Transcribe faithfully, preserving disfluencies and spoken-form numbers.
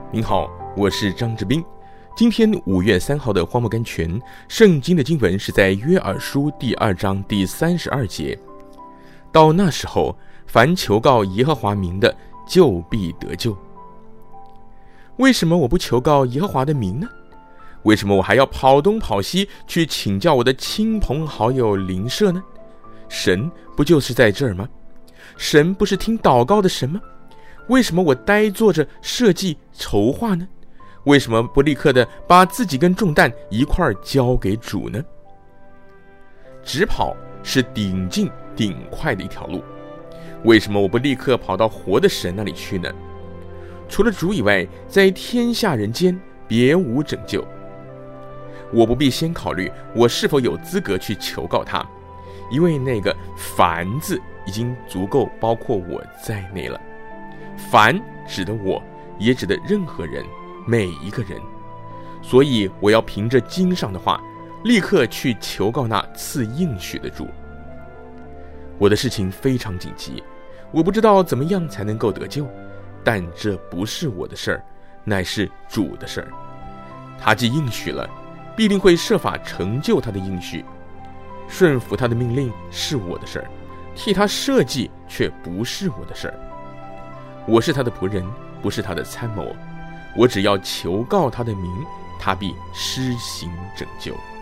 您好，我是张志斌。今天五月三号的荒漠甘泉，圣经的经文是在约珥书第二章第三十二节。到那时候，凡求告耶和华名的，就必得救。为什么我不求告耶和华的名呢？为什么我还要跑东跑西去请教我的亲朋好友邻舍呢？神不就是在这儿吗？神不是听祷告的神吗？为什么我呆坐着设计筹划呢？为什么不立刻的把自己跟重担一块儿交给主呢？直跑是顶进顶快的一条路，为什么我不立刻跑到活的神那里去呢？除了主以外，在天下人间别无拯救。我不必先考虑我是否有资格去求告他，因为那个凡字已经足够包括我在内了。凡指的我，也指的任何人，每一个人。所以我要凭着经上的话，立刻去求告那赐应许的主。我的事情非常紧急，我不知道怎么样才能够得救，但这不是我的事儿，乃是主的事儿。他既应许了，必定会设法成就他的应许。顺服他的命令是我的事儿，替他设计却不是我的事儿。我是他的仆人，不是他的参谋，我只要求告他的名，他必施行拯救。